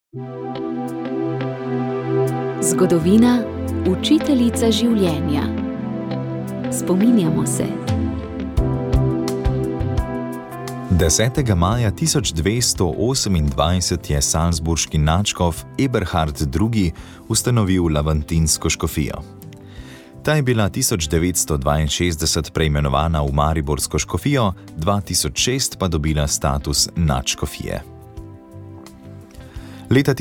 Zgodovina, učiteljica življenja. Spominjamo se. 10. maja 1228 je salzburški nadškof Eberhard II. Ustanovil laventinsko škofijo. Ta je bila 1962 preimenovana v mariborsko škofijo, 2006 pa dobila status nadškofije. Leta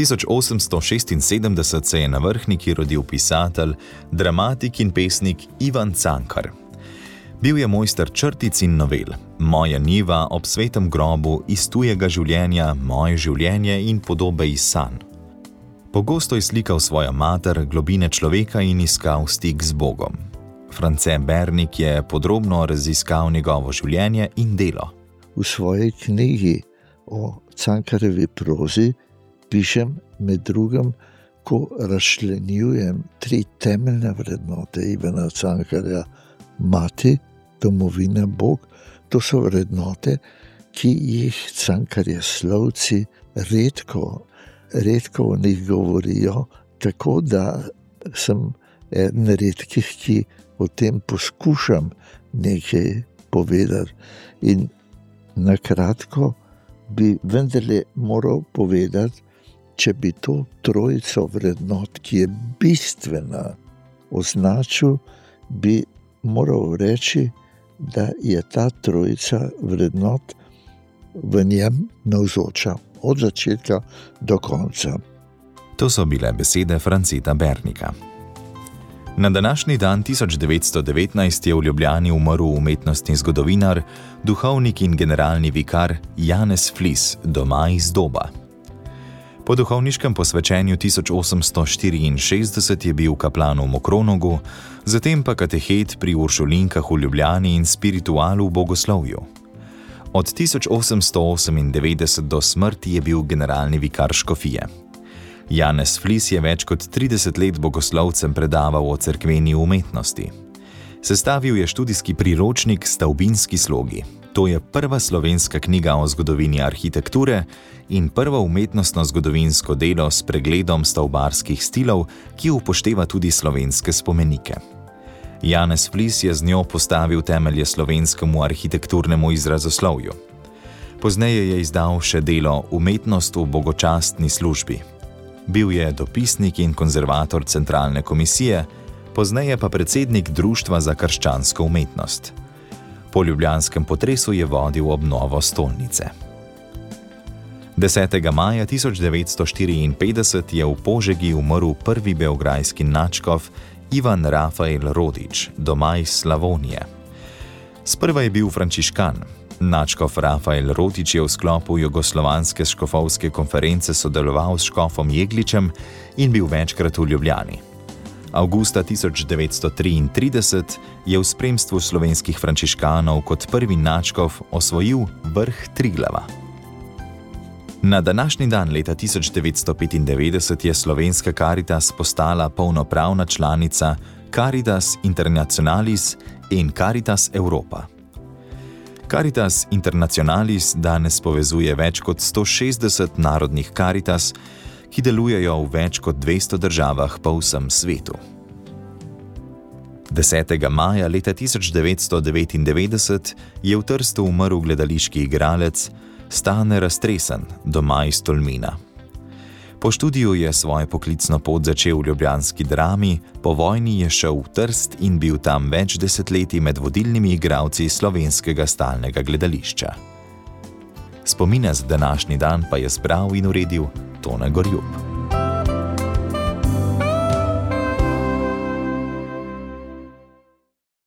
1876 se je na Vrhniki rodil pisatelj, dramatik in pesnik Ivan Cankar. Bil je mojster črtic in novel, Moja njiva ob svetem grobu, Iz tujega življenja, Moje življenje in Podobe iz sanj. Pogosto je slikal svojo mater, globine človeka in iskal stik z Bogom. France Bernik je podrobno raziskal njegovo življenje in delo. V svoji knjigi o Cankarjevi prozi pišem med drugim, ko razčlenjujem 3 temeljne vrednote Ivana Cankarja: mati, domovina, Bog. To so vrednote, ki jih Cankarjeslovci redko o njih govorijo, tako da sem eden redkih, ki o tem poskušam nekaj povedati. In na kratko bi vendarle moral povedati, če bi to trojico vrednot, ki je bistvena, označil, bi moral reči, da je ta trojica vrednot v njem navzoča od začetka do konca. To so bile besede Franceta Bernika. Na današnji dan 1919 je v Ljubljani umrl umetnostni zgodovinar, duhovnik in generalni vikar Janez Flis, doma iz Doba. Po duhovniškem posvečenju 1864 je bil kaplan v Mokronogu, zatem pa katehet pri uršulinkah v Ljubljani in spiritual v bogoslovju. Od 1898 do smrti je bil generalni vikar škofije. Janez Flis je več kot 30 let bogoslovcem predaval o cerkveni umetnosti. Sestavil je študijski priročnik Stavbinski slogi. To je prva slovenska knjiga o zgodovini arhitekture in prvo umetnostno-zgodovinsko delo s pregledom stavbarskih stilov, ki upošteva tudi slovenske spomenike. Janez Flis je z njo postavil temelje slovenskemu arhitekturnemu izrazoslovju. Pozneje je izdal še delo Umetnost v bogočastni službi. Bil je dopisnik in konzervator Centralne komisije, pozneje pa predsednik Društva za krščansko umetnost. Po ljubljanskem potresu je vodil obnovo stolnice. 10. maja 1954 je v Požegi umrl prvi beograjski nadškof Ivan Rafael Rodič, doma iz Slavonije. Sprva je bil frančiškan. Nadškof Rafael Rodič je v sklopu jugoslovanske škofovske konference sodeloval s škofom Jegličem in bil večkrat v Ljubljani. Avgusta 1933 je v spremstvu slovenskih frančiškanov kot prvi nadškof osvojil vrh Triglava. Na današnji dan leta 1995 je slovenska Caritas postala polnopravna članica Caritas Internationalis in Caritas Europa. Caritas Internationalis danes povezuje več kot 160 narodnih Caritas, ki delujejo v več kot 200 državah po vsem svetu. 10. maja leta 1999 je v Trstu umrl gledališki igralec Stane Raztresen, doma iz Tolmina. Po študiju je svojo poklicno pot začel v ljubljanski Drami, po vojni je šel v Trst in bil tam več desetletij med vodilnimi igralci slovenskega stalnega gledališča. Spomine za današnji dan pa je zbral in uredil Tone Gorjup.